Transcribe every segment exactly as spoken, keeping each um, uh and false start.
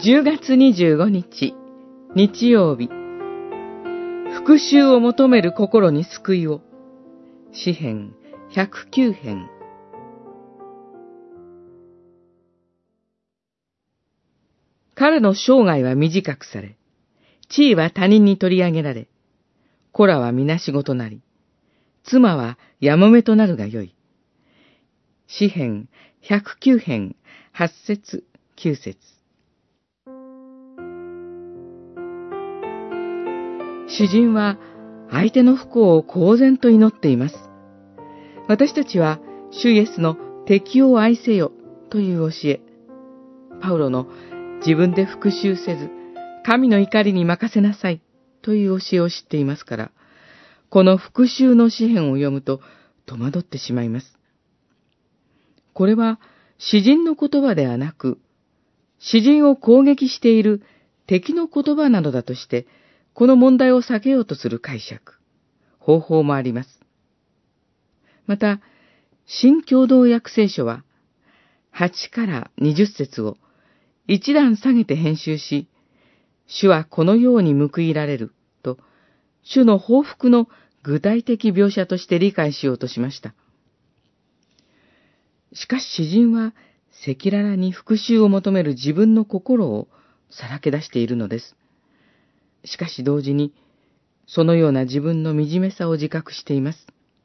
じゅうがつにじゅうごにち、日曜日。復讐を求める心に救いを。詩編ひゃくきゅうへん。彼の生涯は短くされ、地位は他人に取り上げられ、子らは皆仕事なり、妻はやもめとなるがよい。詩編ひゃくきゅうへん、はっせつ、きゅうせつ。詩人は相手の不幸を公然と祈っています。私たちは主イエスの敵を愛せよという教え、パウロの自分で復讐せず、神の怒りに任せなさいという教えを知っていますから、この復讐の詩編を読むと戸惑ってしまいます。これは詩人の言葉ではなく、詩人を攻撃している敵の言葉などだとして、この問題を避けようとする解釈、方法もあります。また、新共同訳聖書は、はちからにじゅっせつを一段下げて編集し、主はこのように報いられると、主の報復の具体的描写として理解しようとしました。しかし詩人は赤裸々に復讐を求める自分の心をさらけ出しているのです。しかし同時に、そのような自分の惨めさを自覚しています。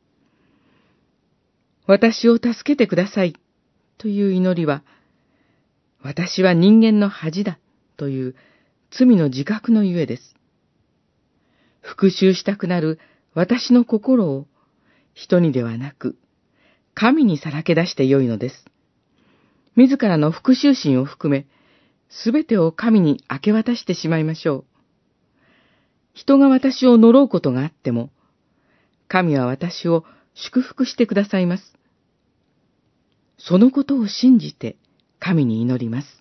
私を助けてくださいという祈りは、私は人間の恥だという罪の自覚のゆえです。復讐したくなる私の心を人にではなく、神にさらけ出してよいのです。自らの復讐心を含め、すべてを神に明け渡してしまいましょう。人が私を呪うことがあっても、神は私を祝福してくださいます。そのことを信じて神に祈ります。